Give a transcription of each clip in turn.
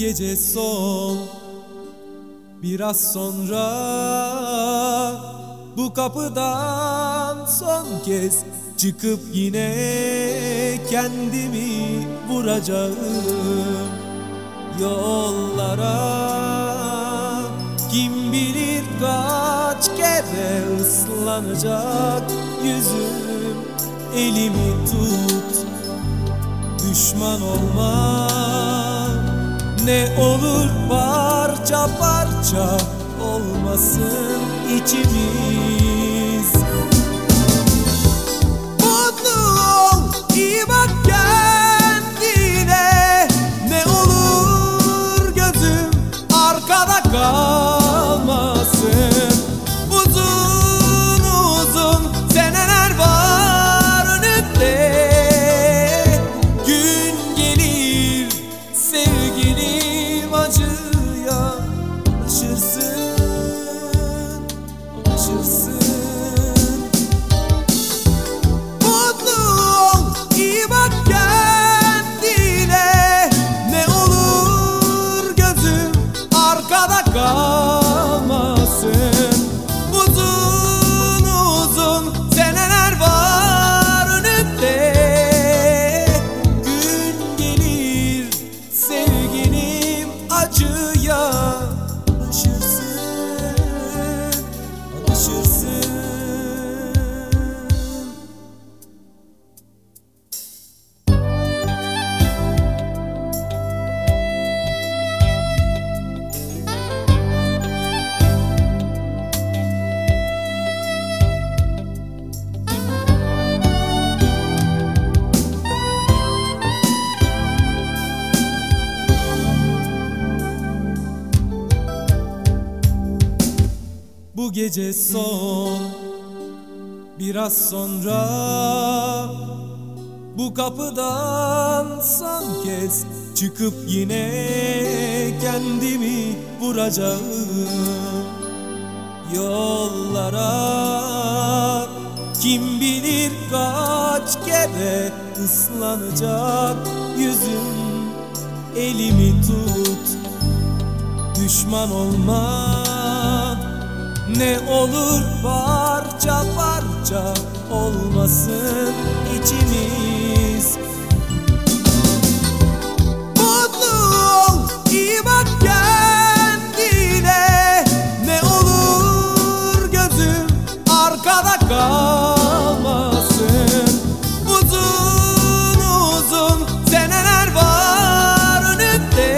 gece son, biraz sonra bu kapıdan son kez çıkıp yine kendimi vuracağım yollara. Kim bilir kaç kere ıslanacak yüzüm, elimi tut, düşman olma. Ne olur parça parça olmasın içimiz. Mutlu ol, iyi bak kendine. Ne olur gözüm arkada kalmasın. Uzun uzun seneler var önünde. Gün gelir sevgilim, acıya alışırsın, alışırsın. Mutlu ol, iyi bak kendine. Ne olur gözüm arkada kalmasın. Uzun uzun seneler var önünde. Gün gelir sevgilim, acıya alışırsın, alışırsın. Bu gece son, biraz sonra bu kapıdan son kez çıkıp yine kendimi vuracağım yollara. Kim bilir kaç kere ıslanacak yüzüm, elimi tut, düşman olma. Ne olur parça parça olmasın içimiz. Mutlu ol, iyi bak kendine. Ne olur gözüm arkada kalmasın. Uzun uzun seneler var önünde.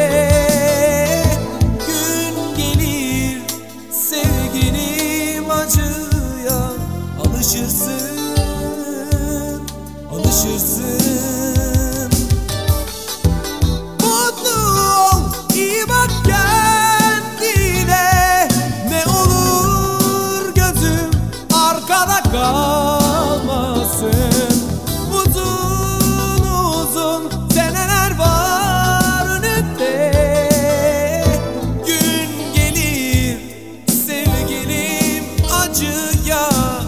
Gün gelir sevgilim, acıya alışırsın, alışırsın. Mutlu ol, iyi bak kendine. Ne olur gözüm arkada kalmasın. Uzun uzun seneler var önünde. Gün gelir sevgilim, acıya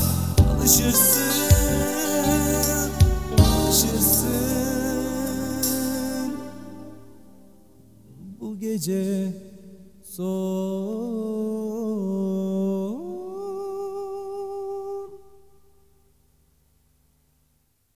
alışırsın, alışırsın. Bu gece son.